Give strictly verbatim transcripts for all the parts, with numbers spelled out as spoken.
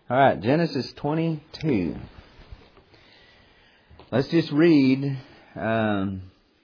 All right, Genesis twenty-two. Let's just read. Um,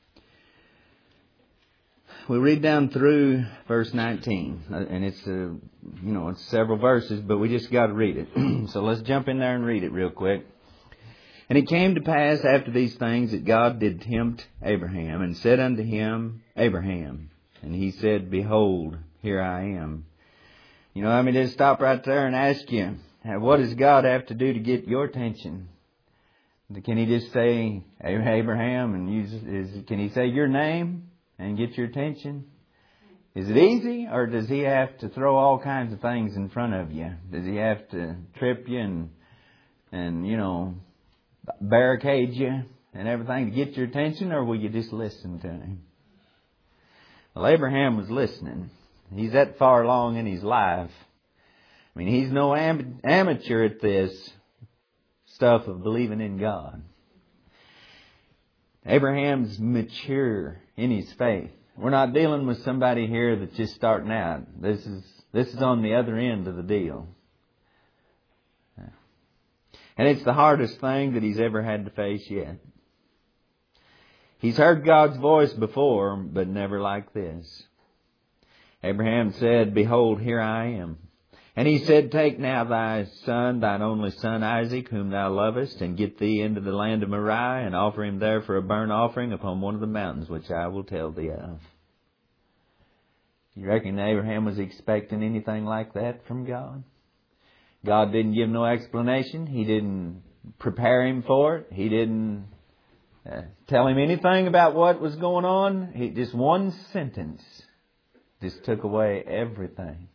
we read down through verse nineteen, and it's a, you know, it's several verses, but we just got to read it. So let's jump in there and read it real quick. And it came to pass after these things that God did tempt Abraham, and said unto him, Abraham. And he said, Behold, here I am. You know, let me just stop right there and ask you, what does God have to do to get your attention? Can He just say, Abraham, and use, is, can He say your name and get your attention? Is it easy, or does He have to throw all kinds of things in front of you? Does He have to trip you and, and you know, barricade you and everything to get your attention, or will you just listen to Him? Well, Abraham was listening. He's that far along in his life. I mean, he's no am- amateur at this stuff of believing in God. Abraham's mature in his faith. We're not dealing with somebody here that's just starting out. This is this is on the other end of the deal. And it's the hardest thing that he's ever had to face yet. He's heard God's voice before, but never like this. Abraham said, Behold, here I am. And he said, Take now thy son, thine only son Isaac, whom thou lovest, and get thee into the land of Moriah, and offer him there for a burnt offering upon one of the mountains which I will tell thee of. You reckon Abraham was expecting anything like that from God? God didn't give no explanation. He didn't prepare him for it. He didn't uh, tell him anything about what was going on. He, just one sentence just took away everything.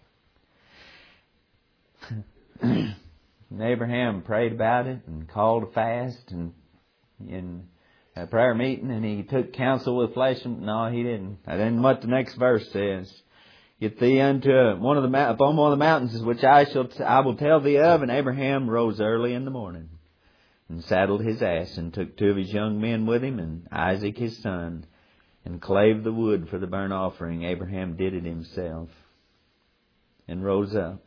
And Abraham prayed about it and called a fast and in a prayer meeting, and he took counsel with flesh. And, no, he didn't. And then what the next verse says: Get thee unto one of the upon one of the mountains which I shall I will tell thee of. And Abraham rose early in the morning and saddled his ass and took two of his young men with him and Isaac his son, and clave the wood for the burnt offering. Abraham did it himself and rose up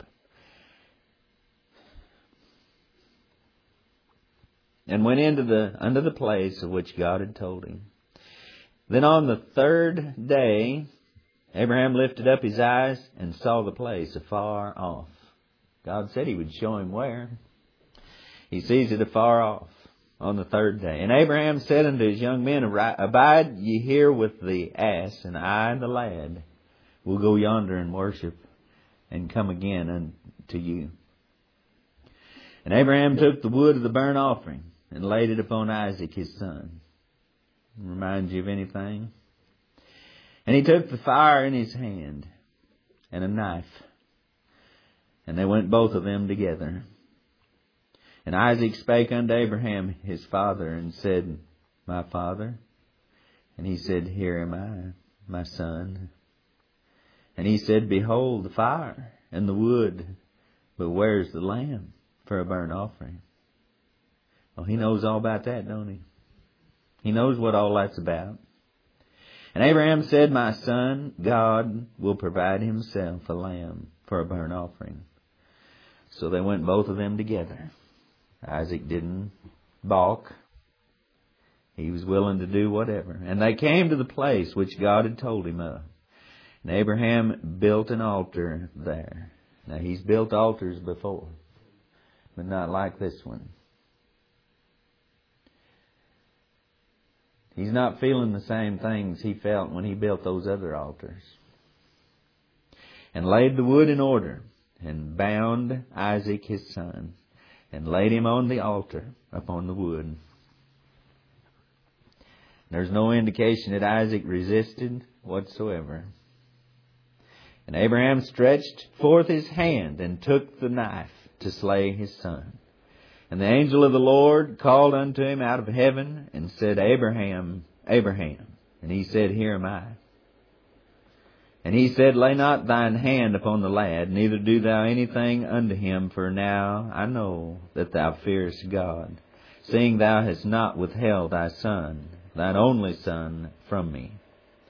and went into the unto the place of which God had told him. Then on the third day Abraham lifted up his eyes and saw the place afar off. God said He would show him where. He sees it afar off on the third day. And Abraham said unto his young men, Abide ye here with the ass, and I and the lad will go yonder and worship, and come again unto you. And Abraham took the wood of the burnt offering and laid it upon Isaac his son. Remind you of anything? And he took the fire in his hand and a knife, and they went both of them together. And Isaac spake unto Abraham his father, and said, My father? And he said, Here am I, my son. And he said, Behold the fire and the wood, but where's the lamb for a burnt offering? Well, he knows all about that, don't he? He knows what all that's about. And Abraham said, My son, God will provide Himself a lamb for a burnt offering. So they went both of them together. Isaac didn't balk. He was willing to do whatever. And they came to the place which God had told him of. And Abraham built an altar there. Now, he's built altars before, but not like this one. He's not feeling the same things he felt when he built those other altars. And laid the wood in order, and bound Isaac his son, and laid him on the altar upon the wood. There's no indication that Isaac resisted whatsoever. And Abraham stretched forth his hand and took the knife to slay his son. And the angel of the Lord called unto him out of heaven and said, Abraham, Abraham. And he said, Here am I. And he said, Lay not thine hand upon the lad, neither do thou anything unto him, for now I know that thou fearest God, seeing thou hast not withheld thy son, thine only son, from me.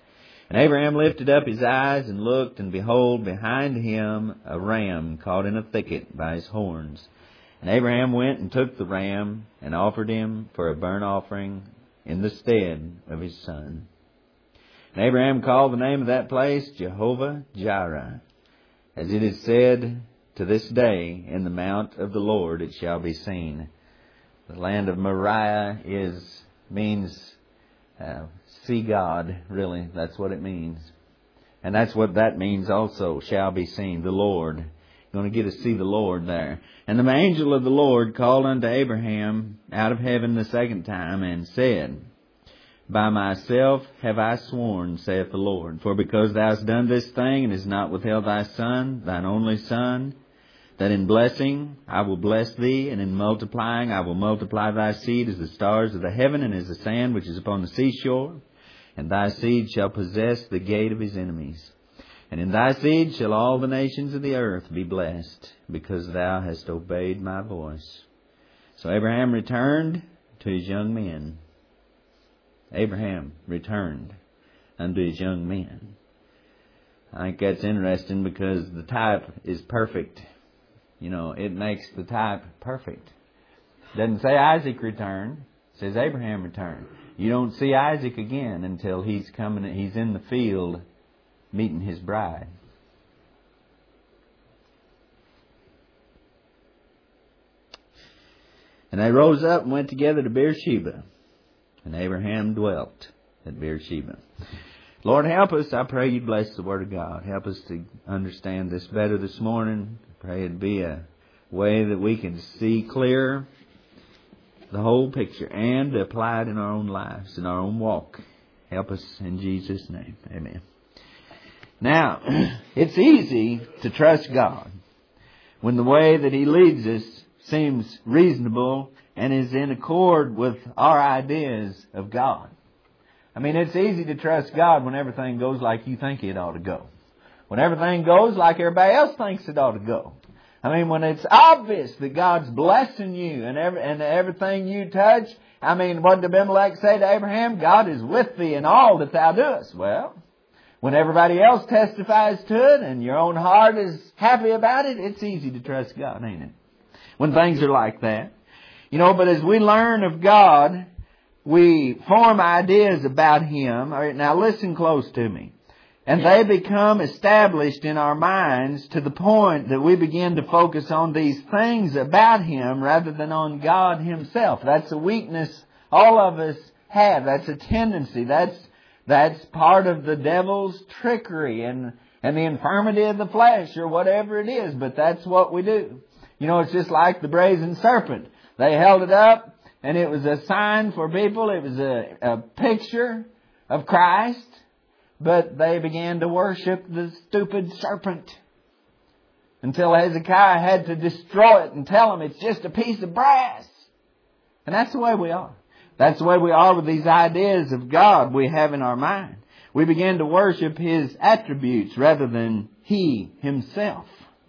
And Abraham lifted up his eyes and looked, and behold, behind him a ram caught in a thicket by his horns. And Abraham went and took the ram and offered him for a burnt offering in the stead of his son. And Abraham called the name of that place Jehovah Jireh, as it is said, to this day, in the mount of the Lord it shall be seen. The land of Moriah is means uh, see God, really. That's what it means. And that's what that means also, shall be seen, the Lord. You're going to get to see the Lord there. And the angel of the Lord called unto Abraham out of heaven the second time and said, By myself have I sworn, saith the Lord, for because thou hast done this thing, and hast not withheld thy son, thine only son, that in blessing I will bless thee, and in multiplying I will multiply thy seed as the stars of the heaven, and as the sand which is upon the seashore. And thy seed shall possess the gate of his enemies. And in thy seed shall all the nations of the earth be blessed, because thou hast obeyed my voice. So Abraham returned to his young men. Abraham returned unto his young men. I think that's interesting because the type is perfect. You know, it makes the type perfect. It doesn't say Isaac returned. It says Abraham returned. You don't see Isaac again until he's coming. He's in the field meeting his bride. And they rose up and went together to Beersheba. And Abraham dwelt at Beersheba. Lord, help us. I pray you bless the Word of God. Help us to understand this better this morning. I pray it be a way that we can see clear the whole picture and apply it in our own lives, in our own walk. Help us in Jesus' name. Amen. Now, it's easy to trust God when the way that He leads us seems reasonable and is in accord with our ideas of God. I mean, it's easy to trust God when everything goes like you think it ought to go. When everything goes like everybody else thinks it ought to go. I mean, when it's obvious that God's blessing you and every, and everything you touch. I mean, what did Abimelech say to Abraham? God is with thee in all that thou doest. Well, when everybody else testifies to it and your own heart is happy about it, it's easy to trust God, ain't it? When things are like that. You know, but as we learn of God, we form ideas about Him. All right, now listen close to me. And they become established in our minds to the point that we begin to focus on these things about Him rather than on God Himself. That's a weakness all of us have. That's a tendency. That's that's part of the devil's trickery and, and the infirmity of the flesh or whatever it is. But that's what we do. You know, it's just like the brazen serpent. They held it up and it was a sign for people. It was a, a picture of Christ. But they began to worship the stupid serpent until Hezekiah had to destroy it and tell them it's just a piece of brass. And that's the way we are. That's the way we are with these ideas of God we have in our mind. We begin to worship His attributes rather than He Himself.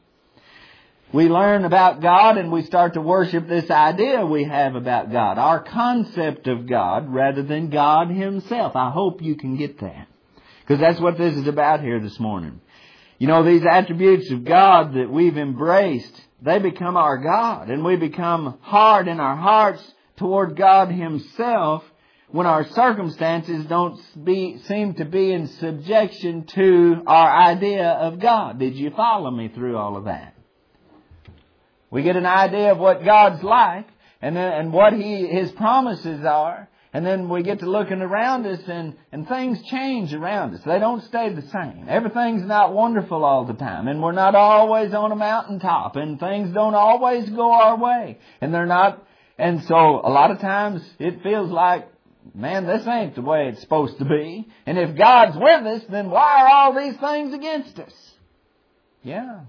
We learn about God and we start to worship this idea we have about God, our concept of God rather than God Himself. I hope you can get that. Because that's what this is about here this morning. You know, these attributes of God that we've embraced, they become our God. And we become hard in our hearts toward God Himself when our circumstances don't be, seem to be in subjection to our idea of God. Did you follow me through all of that? We get an idea of what God's like and, then, and what He His promises are. And then we get to looking around us and, and things change around us. They don't stay the same. Everything's not wonderful all the time. And we're not always on a mountaintop. And things don't always go our way. And they're not. And so a lot of times it feels like, man, this ain't the way it's supposed to be. And if God's with us, then why are all these things against us? Yeah.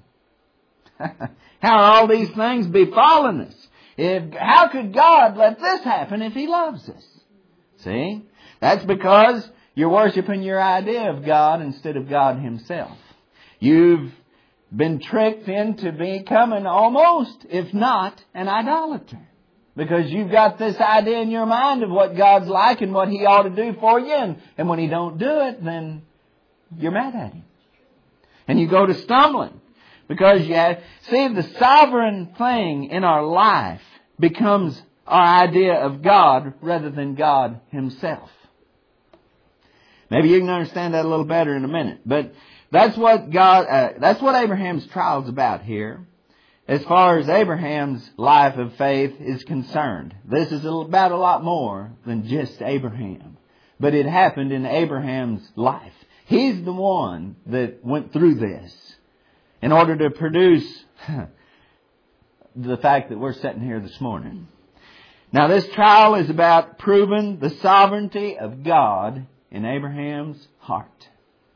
How are all these things befalling us? If, how could God let this happen if He loves us? See? That's because you're worshiping your idea of God instead of God Himself. You've been tricked into becoming almost, if not, an idolater. Because you've got this idea in your mind of what God's like and what He ought to do for you. And, and when He don't do it, then you're mad at Him. And you go to stumbling. Because you have, see, the sovereign thing in our life becomes our idea of God rather than God Himself. Maybe you can understand that a little better in a minute. But that's what God, uh, that's what Abraham's trial is about here. As far as Abraham's life of faith is concerned. This is about a lot more than just Abraham. But it happened in Abraham's life. He's the one that went through this in order to produce the fact that we're sitting here this morning. Now this trial is about proving the sovereignty of God in Abraham's heart.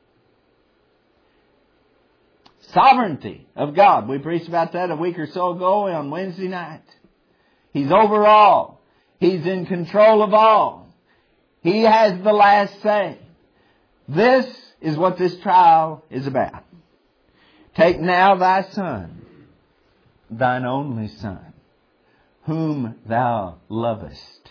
Sovereignty of God. We preached about that a week or so ago on Wednesday night. He's over all. He's in control of all. He has the last say. This is what this trial is about. Take now thy son, thine only son, whom thou lovest.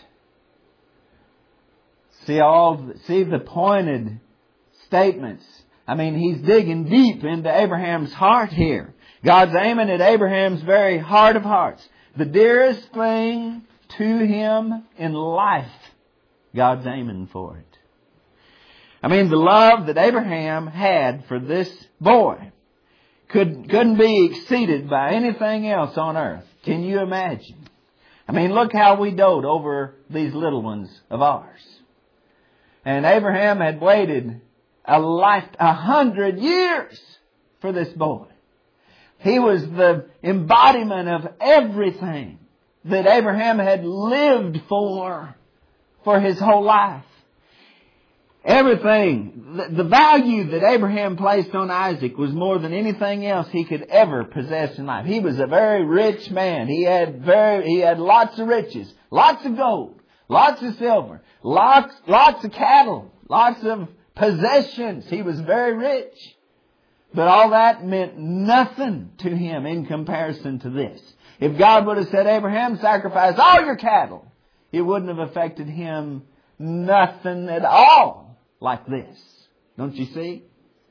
See all, see the pointed statements. I mean, He's digging deep into Abraham's heart here. God's aiming at Abraham's very heart of hearts. The dearest thing to him in life, God's aiming for it. I mean, the love that Abraham had for this boy could, couldn't be exceeded by anything else on earth. Can you imagine? I mean, look how we dote over these little ones of ours. And Abraham had waited a life, a hundred years for this boy. He was the embodiment of everything that Abraham had lived for, for his whole life. Everything, the, the value that Abraham placed on Isaac was more than anything else he could ever possess in life. He was a very rich man. He had very, he had lots of riches, lots of gold, lots of silver, lots, lots of cattle, lots of possessions. He was very rich. But all that meant nothing to him in comparison to this. If God would have said, Abraham, sacrifice all your cattle, it wouldn't have affected him nothing at all like this. Don't you see?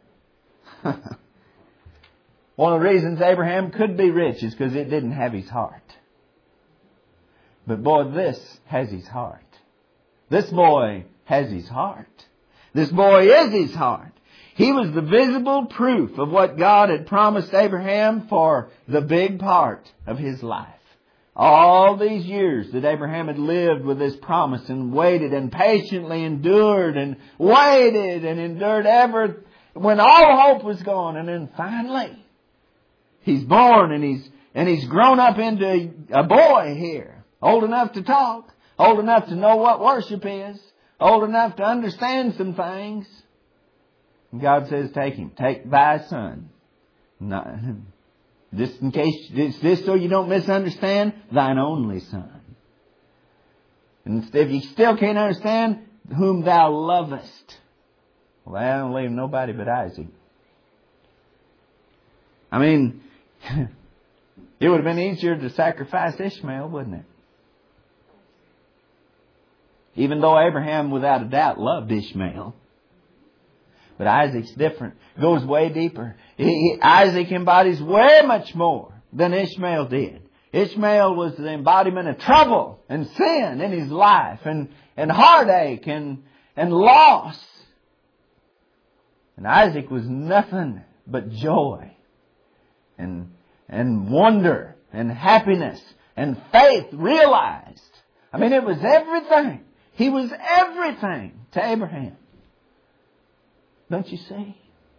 One of the reasons Abraham could be rich is because it didn't have his heart. But boy, this has his heart. This boy has his heart. This boy is his heart. He was the visible proof of what God had promised Abraham for the big part of his life. All these years that Abraham had lived with this promise and waited and patiently endured and waited and endured ever when all hope was gone. And then finally, he's born and he's, and he's grown up into a boy here. Old enough to talk. Old enough to know what worship is. Old enough to understand some things. And God says, take him. Take thy son. Not, just in case, it's this so you don't misunderstand, thine only son. And if you still can't understand, whom thou lovest. Well, I don't leave nobody but Isaac. I mean, it would have been easier to sacrifice Ishmael, wouldn't it? Even though Abraham, without a doubt, loved Ishmael. But Isaac's different. Goes way deeper. He, he, Isaac embodies way much more than Ishmael did. Ishmael was the embodiment of trouble and sin in his life. And, and heartache and, and loss. And Isaac was nothing but joy. And, and wonder. And happiness. And faith realized. I mean, it was everything. He was everything to Abraham. Don't you see?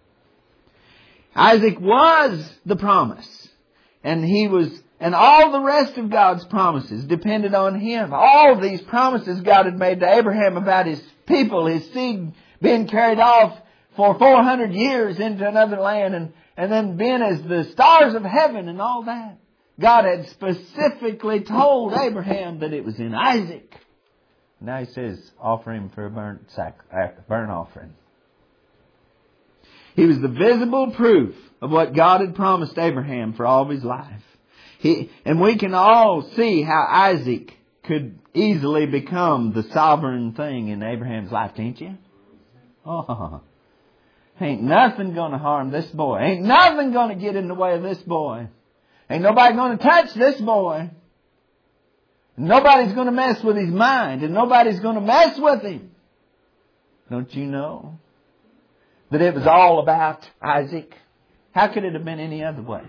Isaac was the promise. And he was, and all the rest of God's promises depended on him. All these promises God had made to Abraham about his people, his seed being carried off for four hundred years into another land and, and then being as the stars of heaven and all that. God had specifically told Abraham that it was in Isaac. Now he says, offer him for a burnt, sac- burnt offering. He was the visible proof of what God had promised Abraham for all of his life. He, and we can all see how Isaac could easily become the sovereign thing in Abraham's life, can't you? Oh. Ain't nothing going to harm this boy. Ain't nothing going to get in the way of this boy. Ain't nobody going to touch this boy. Nobody's going to mess with his mind, and nobody's going to mess with him. Don't you know that it was all about Isaac? How could it have been any other way?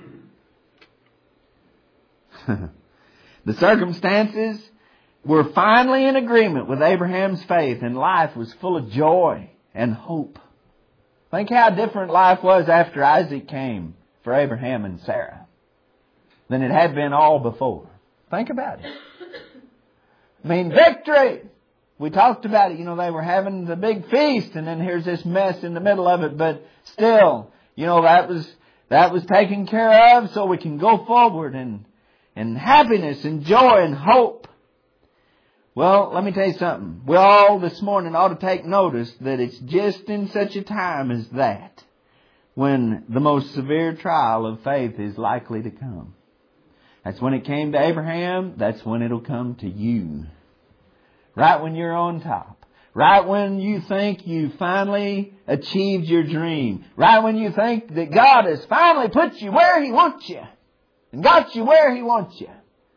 The circumstances were finally in agreement with Abraham's faith, and life was full of joy and hope. Think how different life was after Isaac came for Abraham and Sarah than it had been all before. Think about it. I mean, victory! We talked about it. You know, they were having the big feast, and then here's this mess in the middle of it. But still, you know, that was that was taken care of, so we can go forward and and happiness and joy and hope. Well, let me tell you something. We all this morning ought to take notice that it's just in such a time as that when the most severe trial of faith is likely to come. That's when it came to Abraham. That's when it'll come to you. Right when you're on top. Right when you think you finally achieved your dream. Right when you think that God has finally put you where He wants you. And got you where He wants you.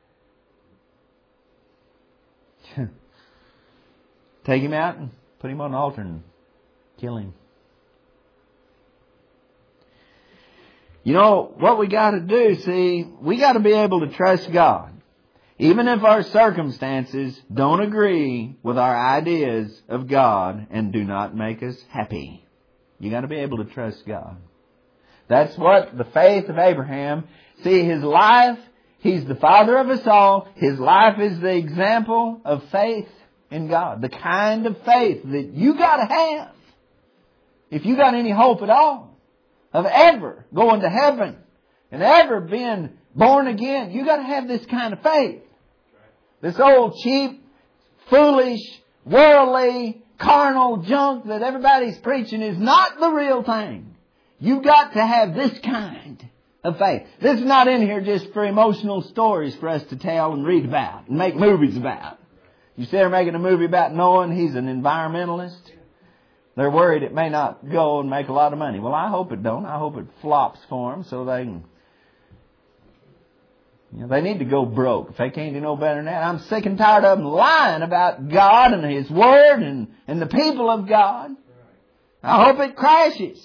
Take him out and put him on an altar and kill him. You know, what we got to do, see, we got to be able to trust God. Even if our circumstances don't agree with our ideas of God and do not make us happy. You got to be able to trust God. That's what the faith of Abraham, see, his life, he's the father of us all. His life is the example of faith in God. The kind of faith that you got to have. If you got any hope at all of ever going to heaven and ever being born again, you got to have this kind of faith. This old cheap, foolish, worldly, carnal junk that everybody's preaching is not the real thing. You've got to have this kind of faith. This is not in here just for emotional stories for us to tell and read about and make movies about. You see they're making a movie about Noah and he's an environmentalist. They're worried it may not go and make a lot of money. Well, I hope it don't. I hope it flops for them so they can... You know, they need to go broke. If they can't do no better than that. I'm sick and tired of them lying about God and His Word and, and the people of God. I hope it crashes.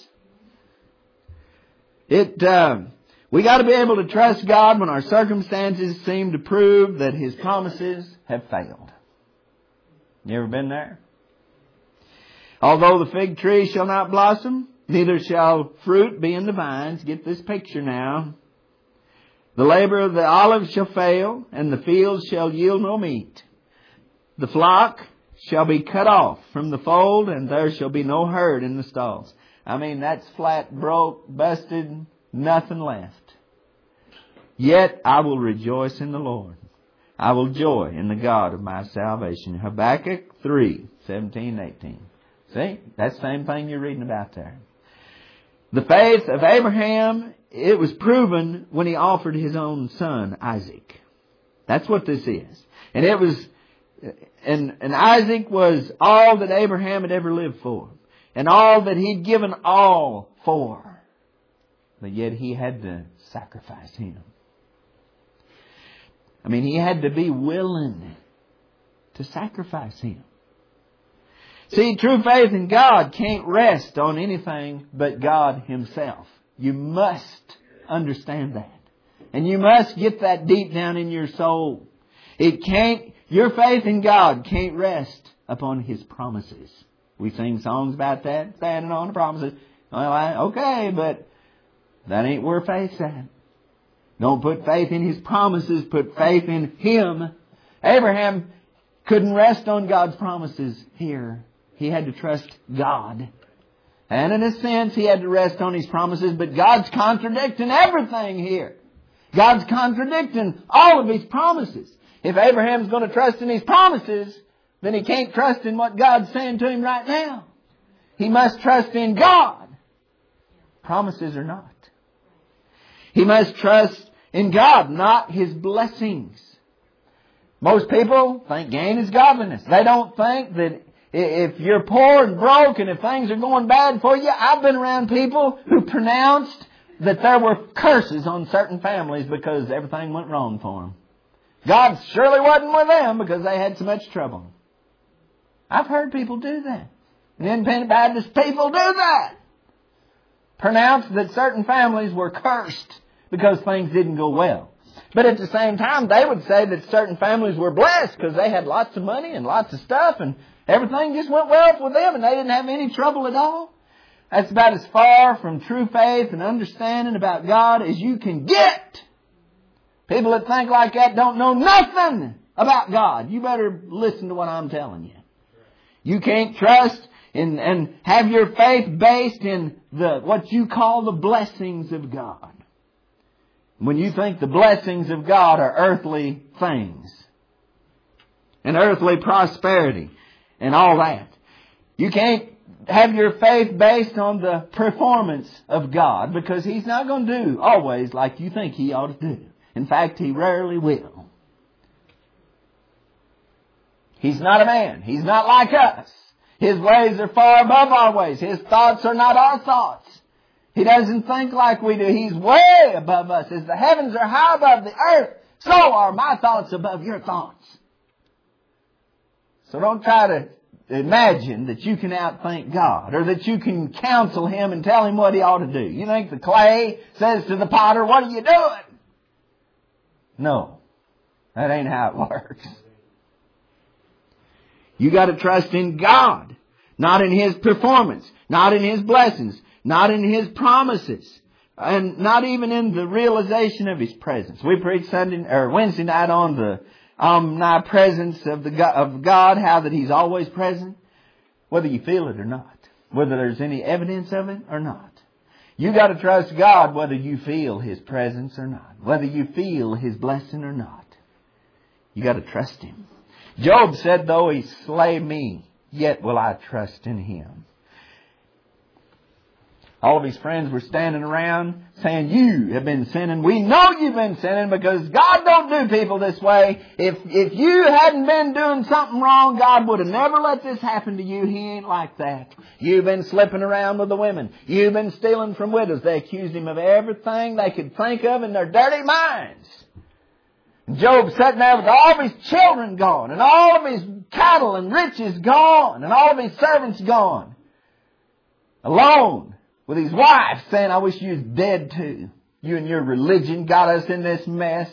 It... Uh, We got to be able to trust God when our circumstances seem to prove that His promises have failed. You ever been there? Although the fig tree shall not blossom, neither shall fruit be in the vines. Get this picture now. The labor of the olive shall fail, and the fields shall yield no meat. The flock shall be cut off from the fold, and there shall be no herd in the stalls. I mean, that's flat, broke, busted, nothing left. Yet I will rejoice in the Lord. I will joy in the God of my salvation. Habakkuk three, seventeen, eighteen. See? That's the same thing you're reading about there. The faith of Abraham, it was proven when he offered his own son, Isaac. That's what this is. And it was, and, and Isaac was all that Abraham had ever lived for. And all that he'd given all for. But yet he had to sacrifice him. I mean, he had to be willing to sacrifice him. See, true faith in God can't rest on anything but God Himself. You must understand that. And you must get that deep down in your soul. It can't, your faith in God can't rest upon His promises. We sing songs about that, standing on the promises. Well, I, okay, but that ain't where faith's at. Don't put faith in His promises. Put faith in Him. Abraham couldn't rest on God's promises here. He had to trust God. And in a sense, he had to rest on His promises. But God's contradicting everything here. God's contradicting all of His promises. If Abraham's going to trust in His promises, then he can't trust in what God's saying to him right now. He must trust in God. Promises or not. He must trust in God, not His blessings. Most people think gain is godliness. They don't think that if you're poor and broke and if things are going bad for you, I've been around people who pronounced that there were curses on certain families because everything went wrong for them. God surely wasn't with them because they had so much trouble. I've heard people do that. And independent Baptist people do that. Pronounce that certain families were cursed because things didn't go well. But at the same time, they would say that certain families were blessed because they had lots of money and lots of stuff and everything just went well for them and they didn't have any trouble at all. That's about as far from true faith and understanding about God as you can get. People that think like that don't know nothing about God. You better listen to what I'm telling you. You can't trust in, and have your faith based in the what you call the blessings of God. When you think the blessings of God are earthly things and earthly prosperity and all that, you can't have your faith based on the performance of God because He's not going to do always like you think He ought to do. In fact, He rarely will. He's not a man. He's not like us. His ways are far above our ways. His thoughts are not our thoughts. He doesn't think like we do. He's way above us. As the heavens are high above the earth, so are my thoughts above your thoughts. So don't try to imagine that you can outthink God or that you can counsel Him and tell Him what He ought to do. You think the clay says to the potter, what are you doing? No, that ain't how it works. You got to trust in God, not in His performance, not in His blessings, not in His promises, and not even in the realization of His presence. We preached Sunday or Wednesday night on the omnipresence of the God, of God, how that He's always present, whether you feel it or not, whether there's any evidence of it or not. You got to trust God whether you feel His presence or not, whether you feel His blessing or not. You got to trust Him. Job said, though He slay me, yet will I trust in Him. All of his friends were standing around saying, you have been sinning. We know you've been sinning because God don't do people this way. If, if you hadn't been doing something wrong, God would have never let this happen to you. He ain't like that. You've been slipping around with the women. You've been stealing from widows. They accused him of everything they could think of in their dirty minds. Job sitting there with all of his children gone and all of his cattle and riches gone and all of his servants gone. Alone. With his wife saying, I wish you was dead too. You and your religion got us in this mess.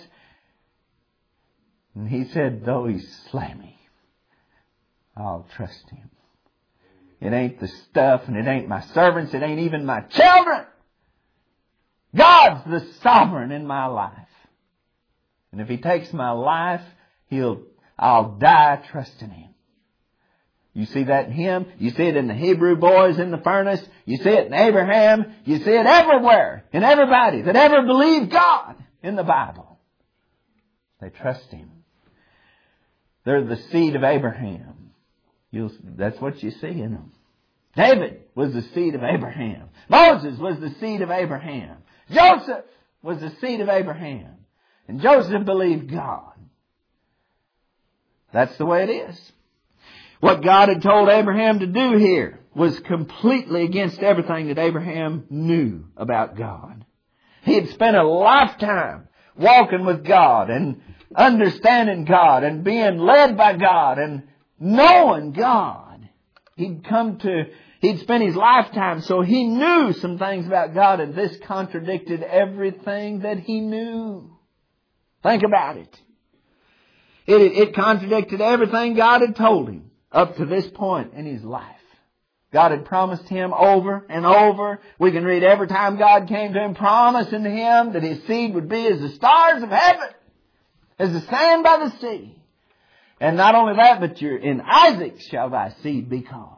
And he said, though He slay me, I'll trust Him. It ain't the stuff and it ain't my servants. It ain't even my children. God's the sovereign in my life. And if He takes my life, He'll, I'll die trusting Him. You see that in him. You see it in the Hebrew boys in the furnace. You see it in Abraham. You see it everywhere in everybody that ever believed God in the Bible. They trust Him. They're the seed of Abraham. You'll, that's what you see in them. David was the seed of Abraham. Moses was the seed of Abraham. Joseph was the seed of Abraham. And Joseph believed God. That's the way it is. What God had told Abraham to do here was completely against everything that Abraham knew about God. He had spent a lifetime walking with God and understanding God and being led by God and knowing God. He'd come to, he'd spent his lifetime, so he knew some things about God, and this contradicted everything that he knew. Think about it. It, it contradicted everything God had told him up to this point in his life. God had promised him over and over. We can read every time God came to him promising to him that his seed would be as the stars of heaven, as the sand by the sea. And not only that, but your, in Isaac shall thy seed be called.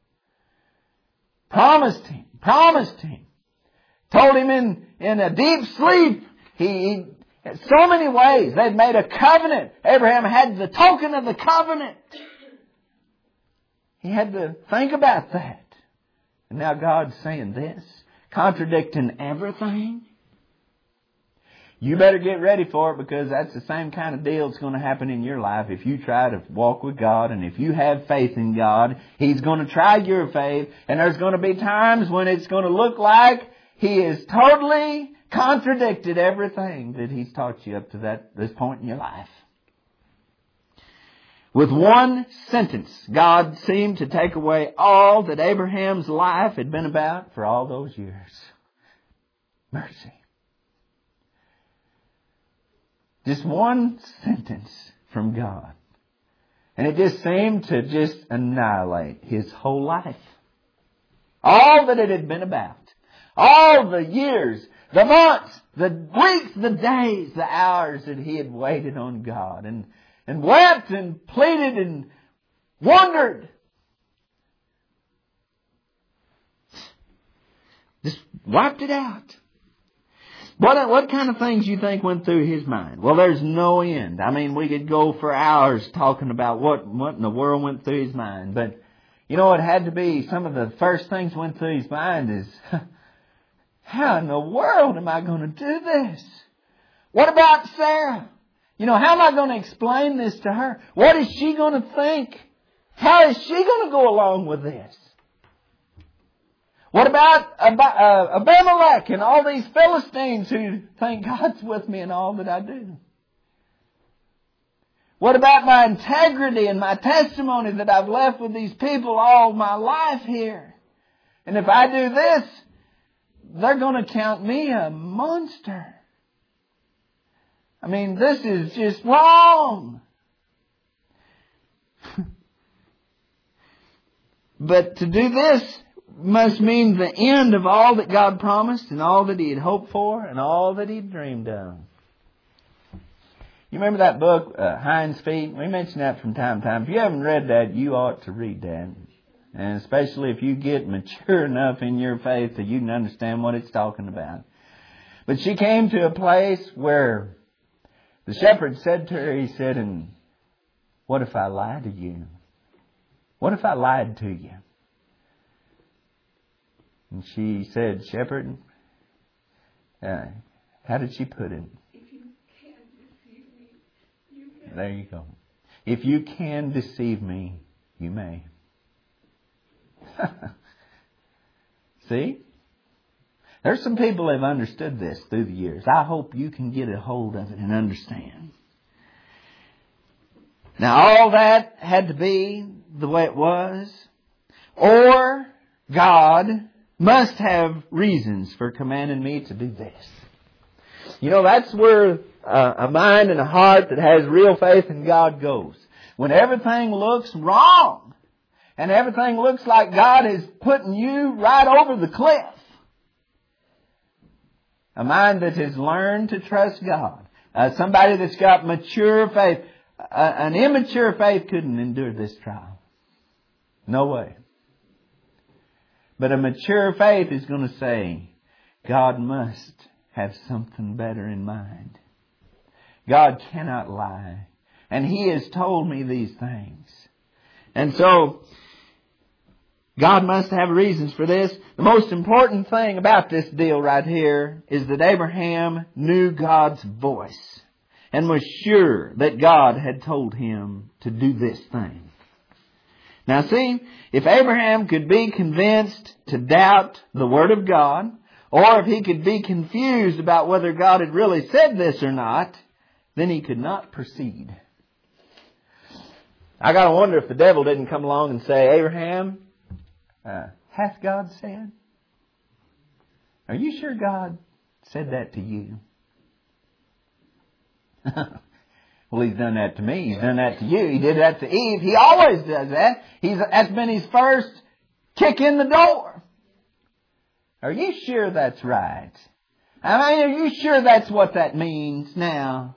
Promised him, promised him. Told him in, in a deep sleep. He, he in so many ways. They'd made a covenant. Abraham had the token of the covenant. He had to think about that. And now God's saying this, contradicting everything. You better get ready for it, because that's the same kind of deal that's going to happen in your life if you try to walk with God, and if you have faith in God. He's going to try your faith, and there's going to be times when it's going to look like He has totally contradicted everything that He's taught you up to that this point in your life. With one sentence, God seemed to take away all that Abraham's life had been about for all those years. Mercy. Just one sentence from God. And it just seemed to just annihilate his whole life. All that it had been about. All the years, the months, the weeks, the days, the hours that he had waited on God. And, and wept and pleaded and wondered. Just wiped it out. What, what kind of things you think went through his mind? Well, there's no end. I mean, we could go for hours talking about what, what in the world went through his mind. But, you know, it had to be, some of the first things went through his mind is, how in the world am I going to do this? What about Sarah? You know, how am I going to explain this to her? What is she going to think? How is she going to go along with this? What about Abimelech and all these Philistines who think God's with me in all that I do? What about my integrity and my testimony that I've left with these people all my life here? And if I do this, they're going to count me a monster. I mean, this is just wrong. But to do this must mean the end of all that God promised and all that He had hoped for and all that He dreamed of. You remember that book, uh, Hinds Feet? We mention that from time to time. If you haven't read that, you ought to read that. And especially if you get mature enough in your faith that you can understand what it's talking about. But she came to a place where the shepherd said to her, he said, and what if I lied to you? What if I lied to you? And she said, Shepherd, uh, how did she put it? If you can deceive me, you may. There you go. If you can deceive me, you may. See? There's some people that have understood this through the years. I hope you can get a hold of it and understand. Now all that had to be the way it was, or God must have reasons for commanding me to do this. You know, that's where uh, a mind and a heart that has real faith in God goes. When everything looks wrong and everything looks like God is putting you right over the cliff. A mind that has learned to trust God. Uh, somebody that's got mature faith. Uh, an immature faith couldn't endure this trial. No way. But a mature faith is going to say, God must have something better in mind. God cannot lie. And He has told me these things. And so, God must have reasons for this. The most important thing about this deal right here is that Abraham knew God's voice and was sure that God had told him to do this thing. Now see, if Abraham could be convinced to doubt the Word of God, or if he could be confused about whether God had really said this or not, then he could not proceed. I gotta wonder if the devil didn't come along and say, Abraham, uh, hath God said? Are you sure God said that to you? Well, He's done that to me. He's done that to you. He did that to Eve. He always does that. He's, that's been His first kick in the door. Are you sure that's right? I mean, are you sure that's what that means now?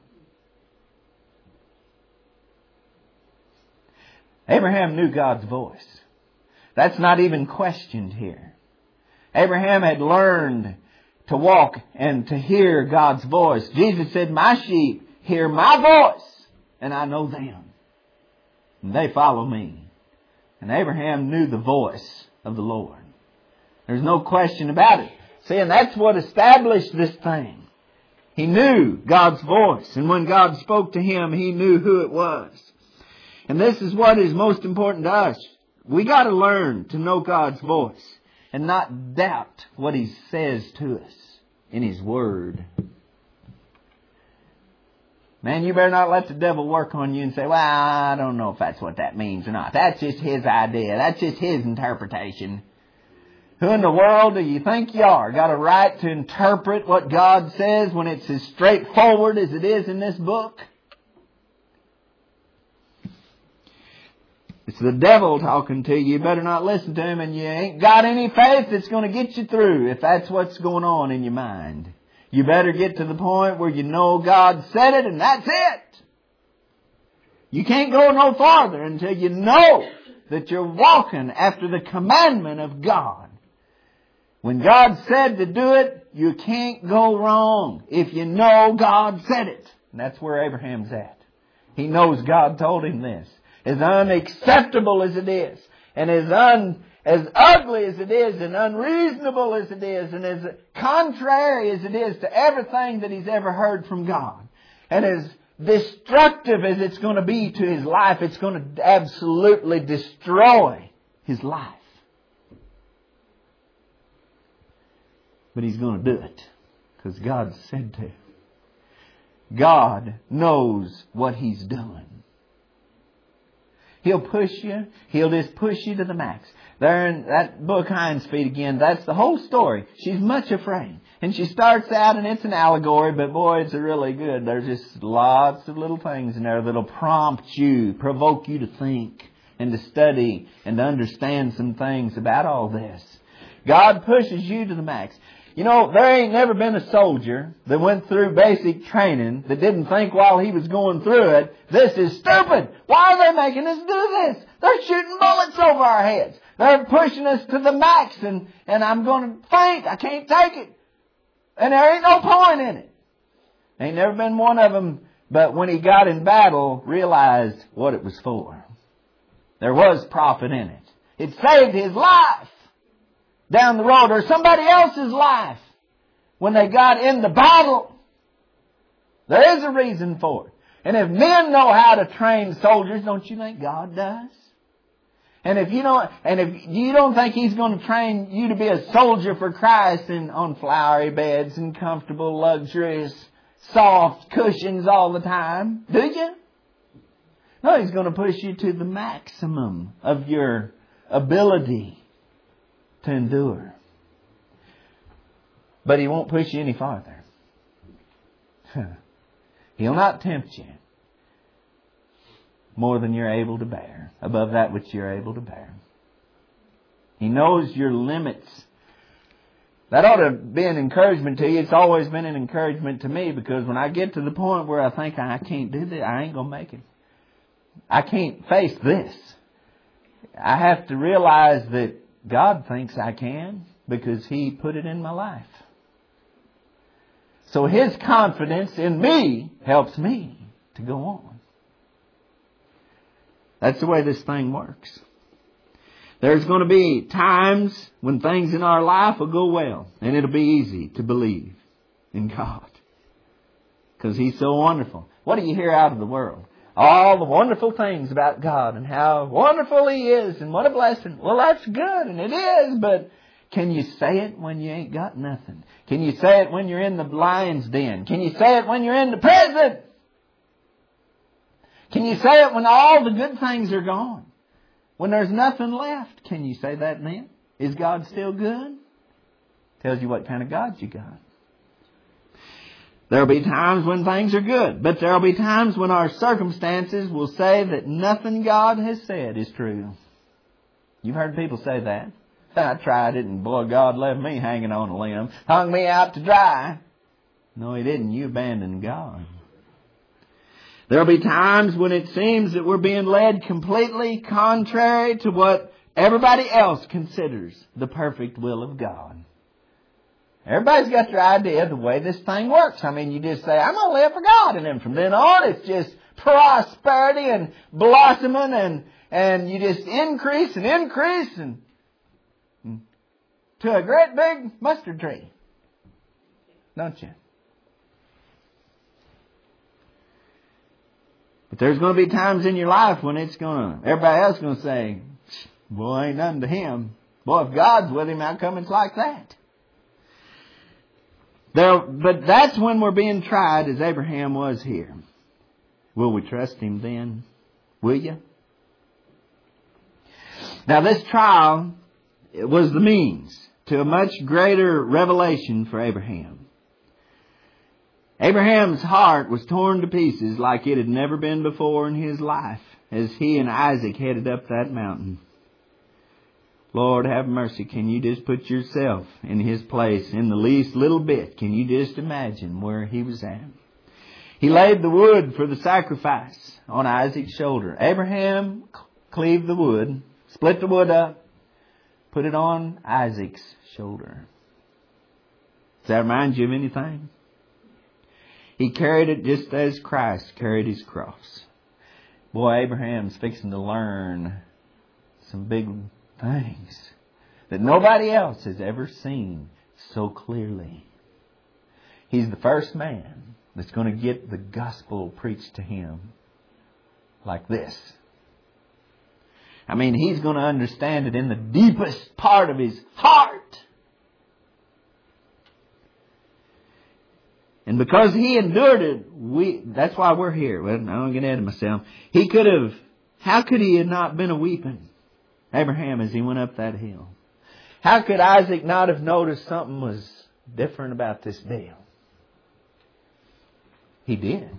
Abraham knew God's voice. That's not even questioned here. Abraham had learned to walk and to hear God's voice. Jesus said, my sheep hear my voice, and I know them. And they follow me. And Abraham knew the voice of the Lord. There's no question about it. See, and that's what established this thing. He knew God's voice. And when God spoke to him, he knew who it was. And this is what is most important to us. We got to learn to know God's voice and not doubt what He says to us in His Word. Man, you better not let the devil work on you and say, well, I don't know if that's what that means or not. That's just his idea. That's just his interpretation. Who in the world do you think you are? Got a right to interpret what God says when it's as straightforward as it is in this book? It's the devil talking to you. You better not listen to him, and you ain't got any faith that's going to get you through if that's what's going on in your mind. You better get to the point where you know God said it and that's it. You can't go no farther until you know that you're walking after the commandment of God. When God said to do it, you can't go wrong if you know God said it. And that's where Abraham's at. He knows God told him this. As unacceptable as it is, and as un as ugly as it is, and unreasonable as it is, and as contrary as it is to everything that he's ever heard from God, and as destructive as it's going to be to his life, it's going to absolutely destroy his life. But he's going to do it because God said to. God knows what He's doing. He'll push you. He'll just push you to the max. There in that book, Hinds Feet, again, that's the whole story. She's much afraid. And she starts out, and it's an allegory, but boy, it's really good. There's just lots of little things in there that'll prompt you, provoke you to think, and to study, and to understand some things about all this. God pushes you to the max. You know, there ain't never been a soldier that went through basic training that didn't think while he was going through it, this is stupid. Why are they making us do this? They're shooting bullets over our heads. They're pushing us to the max, and, and I'm going to faint. I can't take it. And there ain't no point in it. Ain't never been one of them, but when he got in battle, realized what it was for. There was profit in it. It saved his life down the road, or somebody else's life when they got in the battle. There is a reason for it. And if men know how to train soldiers, don't you think God does? And if you don't, and if you don't think He's going to train you to be a soldier for Christ and on flowery beds and comfortable, luxurious, soft cushions all the time, do you? No, He's going to push you to the maximum of your ability to endure. But He won't push you any farther. He'll not tempt you more than you're able to bear, above that which you're able to bear. He knows your limits. That ought to be an encouragement to you. It's always been an encouragement to me, because when I get to the point where I think I can't do this, I ain't going to make it. I can't face this. I have to realize that God thinks I can, because He put it in my life. So His confidence in me helps me to go on. That's the way this thing works. There's going to be times when things in our life will go well, and it'll be easy to believe in God, because He's so wonderful. What do you hear out of the world? All the wonderful things about God and how wonderful He is and what a blessing. Well, that's good, and it is, but can you say it when you ain't got nothing? Can you say it when you're in the lion's den? Can you say it when you're in the prison? Can you say it when all the good things are gone? When there's nothing left? Can you say that then? Is God still good? Tells you what kind of God you got. There'll be times when things are good, but there'll be times when our circumstances will say that nothing God has said is true. You've heard people say that. I tried it, and boy, God left me hanging on a limb. Hung me out to dry. No, He didn't. You abandoned God. There'll be times when it seems that we're being led completely contrary to what everybody else considers the perfect will of God. Everybody's got their idea of the way this thing works. I mean, you just say, I'm going to live for God. And then from then on, it's just prosperity and blossoming, and, and you just increase and increase and, and to a great big mustard tree. Don't you? But there's going to be times in your life when it's going to, everybody else is going to say, boy, ain't nothing to him. Boy, if God's with him, how come it's like that? There, but that's when we're being tried, as Abraham was here. Will we trust him then? Will you? Now this trial was the means to a much greater revelation for Abraham. Abraham's heart was torn to pieces like it had never been before in his life as he and Isaac headed up that mountain. Lord, have mercy. Can you just put yourself in his place in the least little bit? Can you just imagine where he was at? He laid the wood for the sacrifice on Isaac's shoulder. Abraham cleaved the wood, split the wood up, put it on Isaac's shoulder. Does that remind you of anything? He carried it just as Christ carried his cross. Boy, Abraham's fixing to learn some big things that nobody else has ever seen so clearly. He's the first man that's going to get the gospel preached to him like this. I mean, he's going to understand it in the deepest part of his heart. And because he endured it, we, that's why we're here. Well, I don't get ahead of myself. He could have, how could he have not been a weeping? Abraham, as he went up that hill. How could Isaac not have noticed something was different about this deal? He did.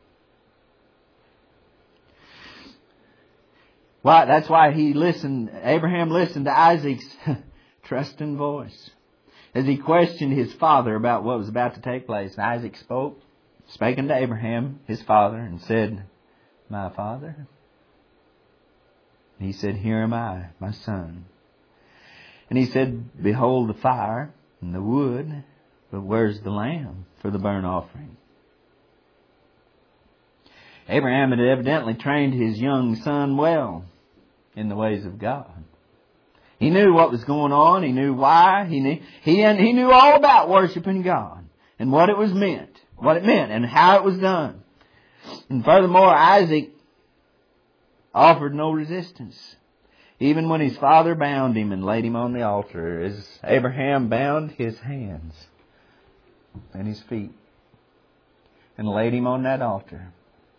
Why? That's why he listened. Abraham listened to Isaac's trusting voice as he questioned his father about what was about to take place. And Isaac spoke, spake unto Abraham, his father, and said, "My father." He said, "Here am I, my son." And he said, "Behold the fire and the wood, but where's the lamb for the burnt offering?" Abraham had evidently trained his young son well in the ways of God. He knew what was going on. He knew why. He knew he he knew all about worshiping God and what it was meant, what it meant, and how it was done. And furthermore, Isaac offered no resistance, even when his father bound him and laid him on the altar, as Abraham bound his hands and his feet and laid him on that altar.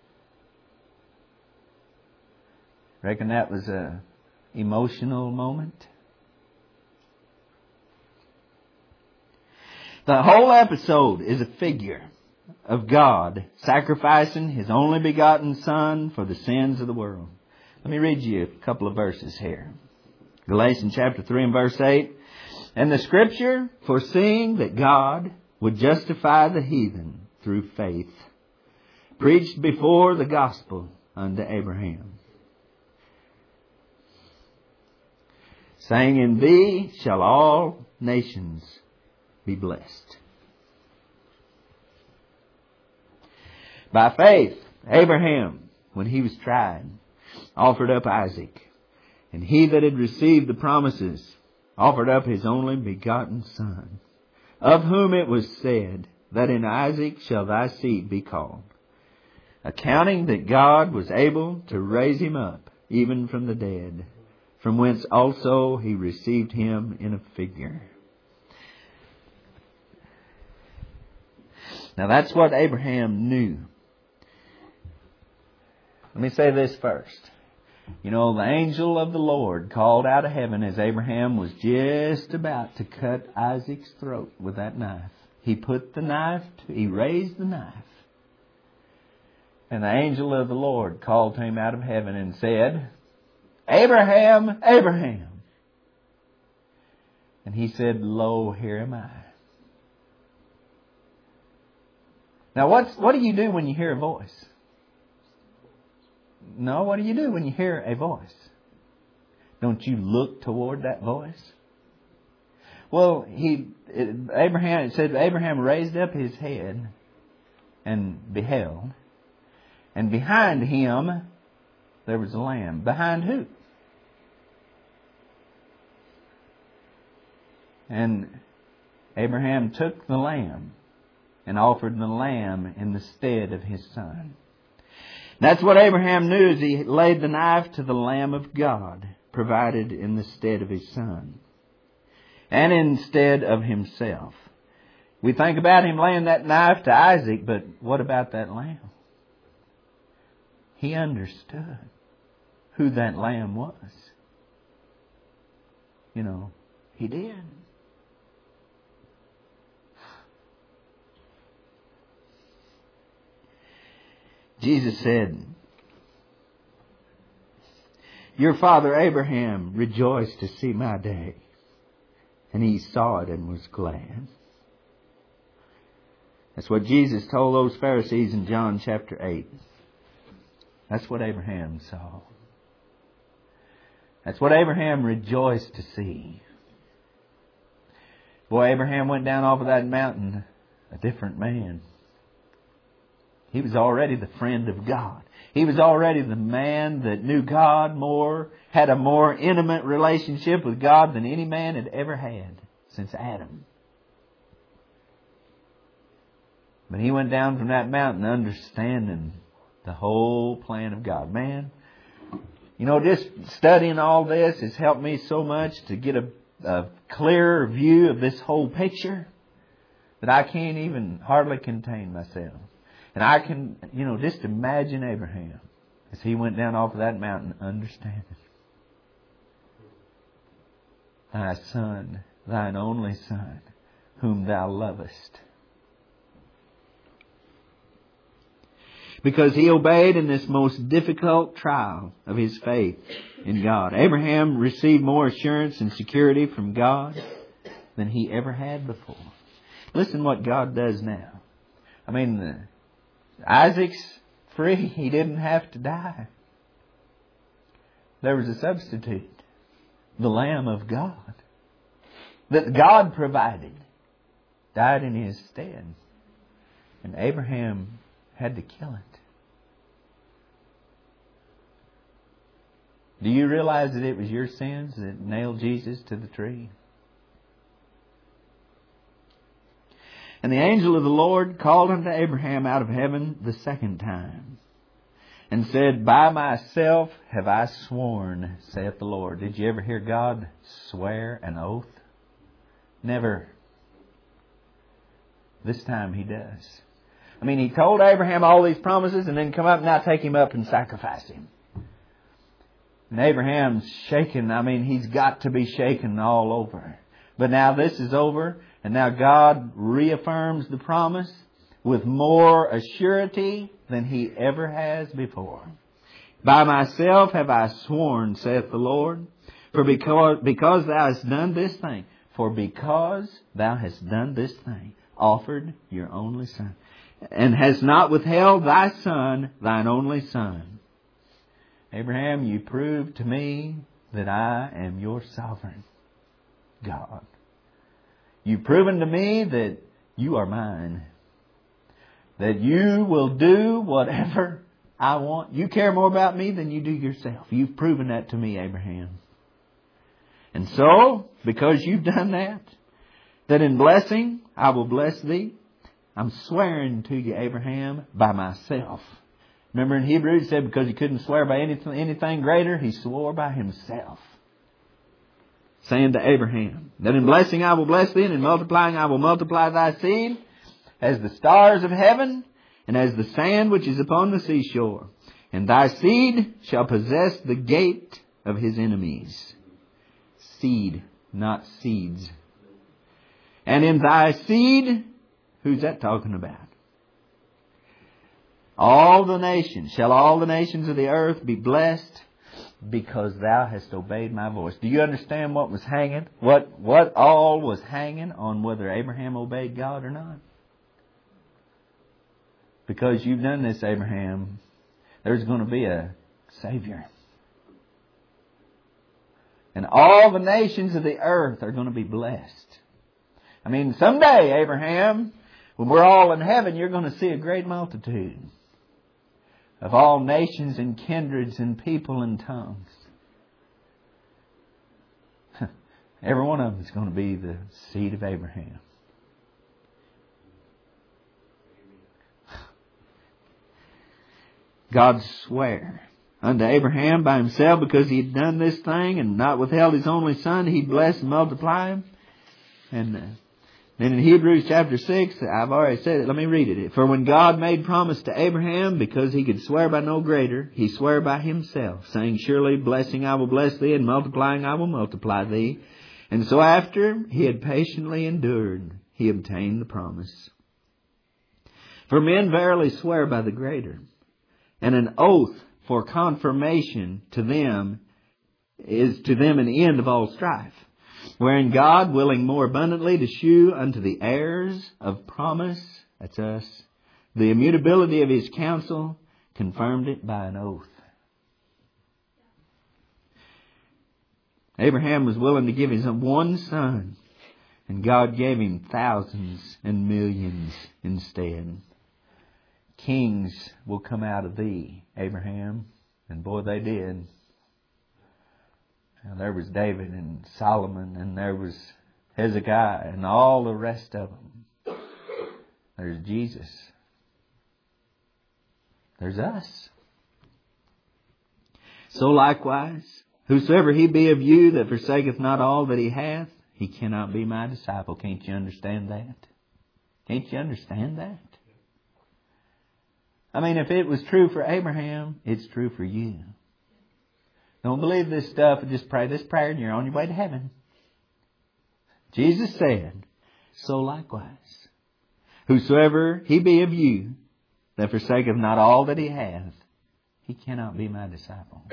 Reckon that was a emotional moment. The whole episode is a figure of God sacrificing His only begotten Son for the sins of the world. Let me read you a couple of verses here. Galatians chapter three and verse eight. "And the Scripture, foreseeing that God would justify the heathen through faith, preached before the gospel unto Abraham, saying, In thee shall all nations be blessed." By faith, Abraham, when he was tried, offered up Isaac. And he that had received the promises offered up his only begotten son, of whom it was said, that in Isaac shall thy seed be called, accounting that God was able to raise him up even from the dead, from whence also he received him in a figure. Now that's what Abraham knew. Let me say this first. You know, the angel of the Lord called out of heaven as Abraham was just about to cut Isaac's throat with that knife. He put the knife, to, he raised the knife. And the angel of the Lord called to him out of heaven and said, "Abraham, Abraham." And he said, "Lo, here am I." Now, what's, what do you do when you hear a voice? No, what do you do when you hear a voice? Don't you look toward that voice? Well, he, it, Abraham, it said Abraham raised up his head and beheld, and behind him there was a lamb. Behind who? And Abraham took the lamb and offered the lamb in the stead of his son. That's what Abraham knew as he laid the knife to the Lamb of God, provided in the stead of his son, and instead of himself. We think about him laying that knife to Isaac, but what about that lamb? He understood who that lamb was. You know, he did. Jesus said, "Your father Abraham rejoiced to see my day, and he saw it and was glad." That's what Jesus told those Pharisees in John chapter eight. That's what Abraham saw. That's what Abraham rejoiced to see. Boy, Abraham went down off of that mountain a different man. He was already the friend of God. He was already the man that knew God more, had a more intimate relationship with God than any man had ever had since Adam. But he went down from that mountain understanding the whole plan of God. Man, you know, just studying all this has helped me so much to get a, a clearer view of this whole picture that I can't even hardly contain myself. And I can, you know, just imagine Abraham as he went down off of that mountain understanding. Thy son, thine only son, whom thou lovest. Because he obeyed in this most difficult trial of his faith in God. Abraham received more assurance and security from God than he ever had before. Listen what God does now. I mean, the, Isaac's free. He didn't have to die. There was a substitute. The Lamb of God. That God provided. Died in his stead. And Abraham had to kill it. Do you realize that it was your sins that nailed Jesus to the tree? And the angel of the Lord called unto Abraham out of heaven the second time, and said, By myself have I sworn, saith the Lord. Did you ever hear God swear an oath? Never. This time he does. I mean, he told Abraham all these promises and then come up and now take him up and sacrifice him. And Abraham's shaken. I mean, he's got to be shaken all over. But now this is over. And now God reaffirms the promise with more assurity than he ever has before. By myself have I sworn, saith the Lord, for because, because thou hast done this thing, for because thou hast done this thing, offered your only son, and hast not withheld thy son, thine only son. Abraham, you prove to me that I am your sovereign God. You've proven to me that you are mine. That you will do whatever I want. You care more about me than you do yourself. You've proven that to me, Abraham. And so, because you've done that, that in blessing I will bless thee, I'm swearing to you, Abraham, by myself. Remember in Hebrews it said because he couldn't swear by anything, anything greater, he swore by himself. Saying to Abraham, that in blessing I will bless thee, and in multiplying I will multiply thy seed, as the stars of heaven, and as the sand which is upon the seashore. And thy seed shall possess the gate of his enemies. Seed, not seeds. And in thy seed, who's that talking about? All the nations, shall all the nations of the earth be blessed, because thou hast obeyed my voice. Do you understand what was hanging? What, what all was hanging on whether Abraham obeyed God or not? Because you've done this, Abraham, there's going to be a Savior. And all the nations of the earth are going to be blessed. I mean, someday, Abraham, when we're all in heaven, you're going to see a great multitude of all nations and kindreds and people and tongues. Every one of them is going to be the seed of Abraham. God sware unto Abraham by himself, because he had done this thing and not withheld his only son, he'd bless and multiply him. And uh, then in Hebrews chapter six, I've already said it, let me read it. For when God made promise to Abraham, because he could swear by no greater, he sware by himself, saying, surely blessing I will bless thee, and multiplying I will multiply thee. And so after he had patiently endured, he obtained the promise. For men verily swear by the greater, and an oath for confirmation to them is to them an end of all strife. Wherein God, willing more abundantly to shew unto the heirs of promise, that's us, the immutability of his counsel, confirmed it by an oath. Abraham was willing to give his one son, and God gave him thousands and millions instead. Kings will come out of thee, Abraham. And boy, they did. Now, there was David and Solomon, and there was Hezekiah and all the rest of them. There's Jesus. There's us. So likewise, whosoever he be of you that forsaketh not all that he hath, he cannot be my disciple. Can't you understand that? Can't you understand that? I mean, if it was true for Abraham, it's true for you. Don't believe this stuff and just pray this prayer and you're on your way to heaven. Jesus said, so likewise, whosoever he be of you that forsaketh not all that he hath, he cannot be my disciple.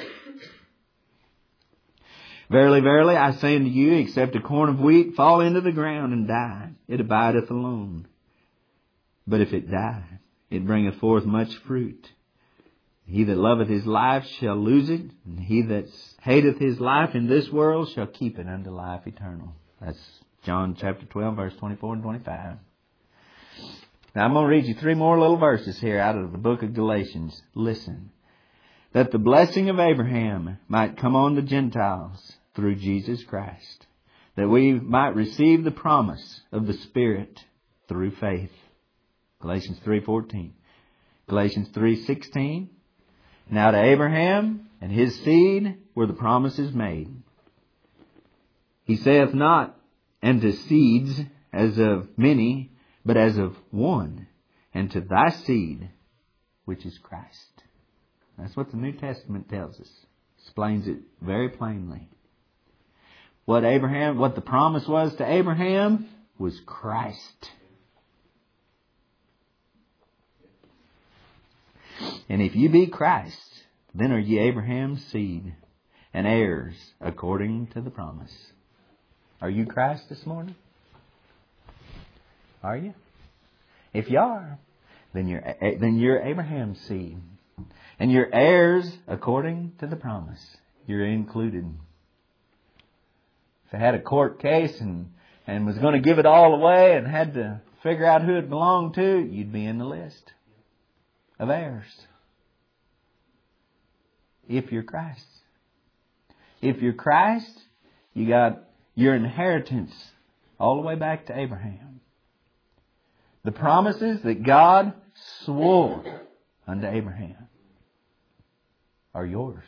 Verily, verily, I say unto you, except a corn of wheat fall into the ground and die, it abideth alone. But if it die, it bringeth forth much fruit. He that loveth his life shall lose it, and he that hateth his life in this world shall keep it unto life eternal. That's John chapter twelve, verse twenty-four and twenty-five. Now I'm going to read you three more little verses here out of the book of Galatians. Listen. That the blessing of Abraham might come on the Gentiles through Jesus Christ, that we might receive the promise of the Spirit through faith. Galatians three fourteen. Galatians three sixteen. Now to Abraham and his seed were the promises made. He saith not, and to seeds as of many, but as of one, and to thy seed, which is Christ. That's what the New Testament tells us. Explains it very plainly. What Abraham, what the promise was to Abraham was Christ. And if you be Christ, then are ye Abraham's seed, and heirs according to the promise. Are you Christ this morning? Are you? If you are, then you're then you're Abraham's seed, and you're heirs according to the promise. You're included. If I had a court case and and was going to give it all away and had to figure out who it belonged to, you'd be in the list of heirs. If you're Christ. If you're Christ, you got your inheritance all the way back to Abraham. The promises that God swore unto Abraham are yours.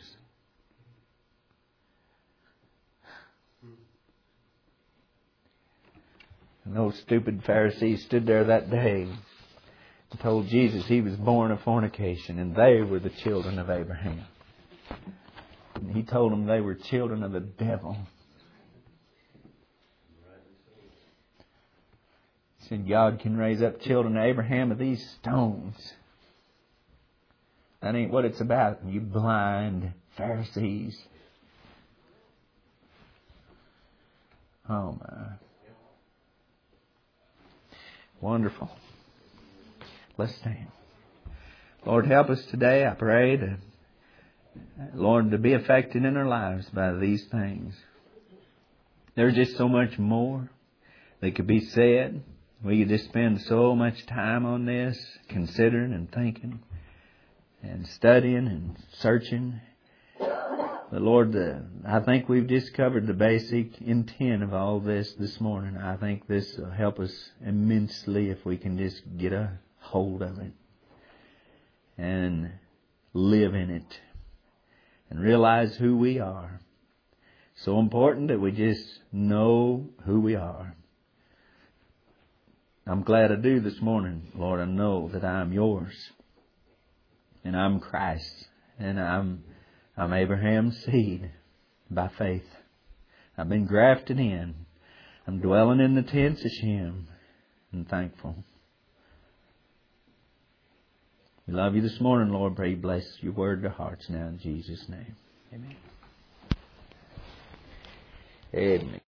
And those stupid Pharisees stood there that day and told Jesus he was born of fornication, and they were the children of Abraham. And he told them they were children of the devil. He said God can raise up children of Abraham of these stones. That ain't what it's about, you blind Pharisees. Oh my. Wonderful. Let's stand. Lord, help us today, I pray, to, Lord, to be affected in our lives by these things. There's just so much more that could be said. We could just spend so much time on this, considering and thinking and studying and searching. But Lord, the, I think we've just covered the basic intent of all this this morning. I think this will help us immensely if we can just get a hold of it and live in it and realize who we are. So important that we just know who we are. I'm glad I do this morning, Lord. I know that I'm yours. And I'm Christ. And I'm I'm Abraham's seed by faith. I've been grafted in. I'm dwelling in the tents of Shem and thankful. We love you this morning, Lord. Pray you bless your word to hearts now in Jesus' name. Amen. Amen.